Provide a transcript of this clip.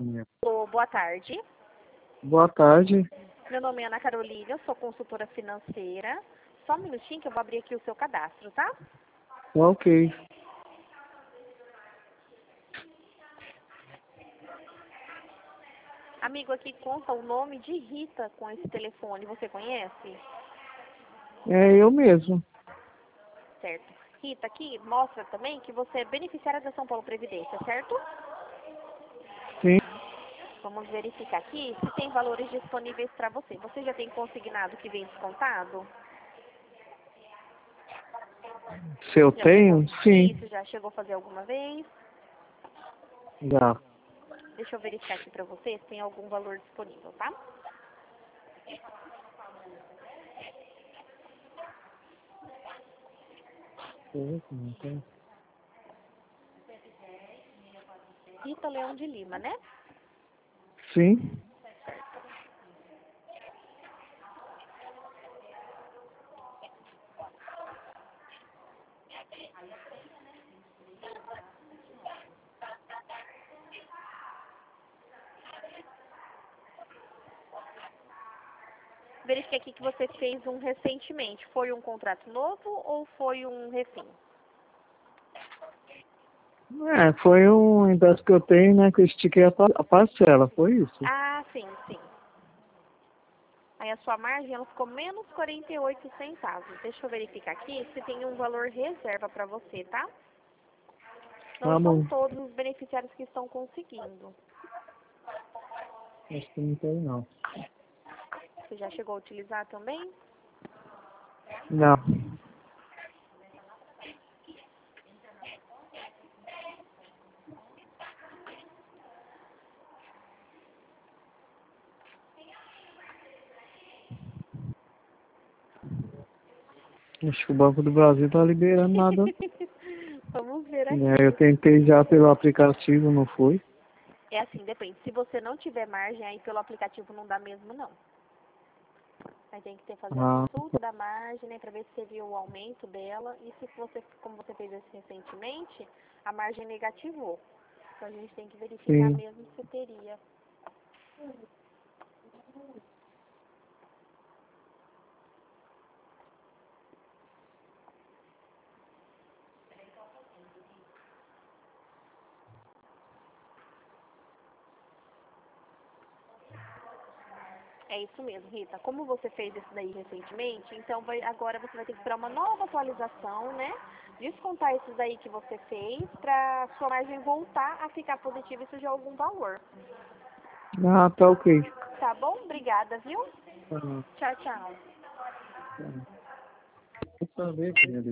minha. Boa tarde. Boa tarde. Meu nome é Ana Carolina, eu sou consultora financeira. Só um minutinho que eu vou abrir aqui o seu cadastro, tá? Ok. Amigo, aqui conta o nome de Rita com esse telefone. Você conhece? É eu mesmo. Certo. Rita, aqui mostra também que você é beneficiária da São Paulo Previdência, certo? Sim. Vamos verificar aqui se tem valores disponíveis para você. Você já tem consignado que vem descontado? Se eu Já tenho? chegou? Sim. Isso, já chegou a fazer alguma vez? Já. Deixa eu verificar aqui para você se tem algum valor disponível, tá? Rita Leão de Lima, né? Sim. Verifiquei aqui que você fez um recentemente. Foi um contrato novo ou foi um refim? Foi um empréstimo que eu tenho, né? Que eu estiquei a parcela, foi isso. Ah, sim, sim. Aí a sua margem ela ficou menos 48 centavos. Deixa eu verificar aqui se tem um valor reserva para você, tá? Não Tá são bom. todos os beneficiários que estão conseguindo. Acho que não tem não. Você já chegou a utilizar também? Não. Acho que o Banco do Brasil tá liberando nada. Vamos ver Eu aqui. tentei já pelo aplicativo, não foi. É assim, depende. Se você não tiver margem, aí pelo aplicativo não dá mesmo, não. Aí tem que fazer a Ah, consulta da margem, né, para ver se você viu o aumento dela. E se você, como você fez isso recentemente, a margem negativou. Então a gente tem que verificar sim. mesmo se teria. É isso mesmo, Rita. Como você fez isso daí recentemente, então agora você vai ter que esperar uma nova atualização, né? Descontar isso daí que você fez para sua margem voltar a ficar positiva e surgir algum valor. Ah, tá ok. Tá bom? Obrigada, viu? Ah, Tchau, tchau. tá. Quer saber, filha?